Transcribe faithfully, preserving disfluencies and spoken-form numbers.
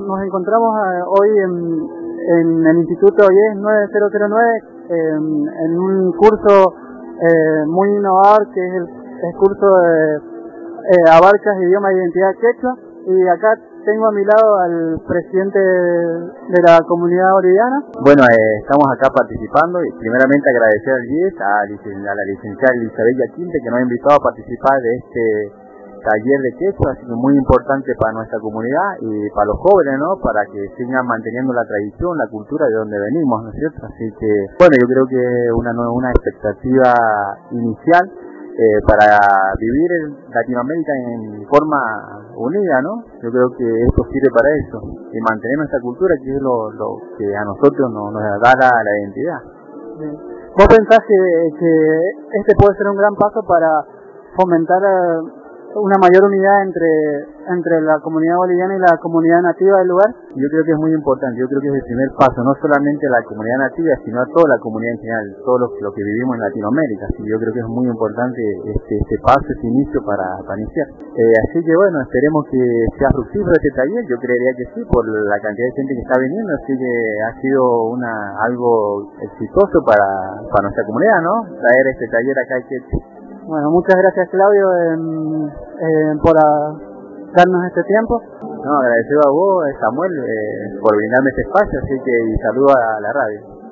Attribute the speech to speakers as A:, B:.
A: nos encontramos eh, hoy en, en el Instituto I E S nueve cero cero nueve eh, en un curso eh, muy innovador que es el, el curso de eh, Abarcas Idioma e Identidad Quechua, y acá tengo a mi lado al presidente de la comunidad boliviana.
B: Bueno, eh, estamos acá participando y primeramente agradecer al I E S, a, a la licenciada Elizabeth Yaquinte, que nos ha invitado a participar de este taller de quechua, así que muy importante para nuestra comunidad y para los jóvenes, ¿no? Para que sigan manteniendo la tradición, la cultura de donde venimos, ¿no es cierto? Así que, bueno, yo creo que una, una expectativa inicial eh, para vivir en Latinoamérica en forma unida, ¿no? Yo creo que esto sirve para eso, y mantener nuestra cultura, que es lo, lo que a nosotros nos, nos da la, la identidad.
A: Bien. ¿Vos pensás que, que este puede ser un gran paso para fomentar eh, una mayor unidad entre entre la comunidad boliviana y la comunidad nativa del lugar?
B: Yo creo que es muy importante, yo creo que es el primer paso, no solamente a la comunidad nativa, sino a toda la comunidad en general, todos los lo que vivimos en Latinoamérica. Así que yo creo que es muy importante este, este paso, este inicio para, para iniciar. Eh, así que bueno, esperemos que sea fructífero este taller, yo creería que sí, por la cantidad de gente que está viniendo, así que ha sido una algo exitoso para, para nuestra comunidad, ¿no? Traer este taller acá en Quechua.
A: Bueno, muchas gracias, Claudio, eh, eh, por a, darnos este tiempo.
B: No, agradecido a vos, Samuel, eh, por brindarme este espacio, así que y saludo a la radio.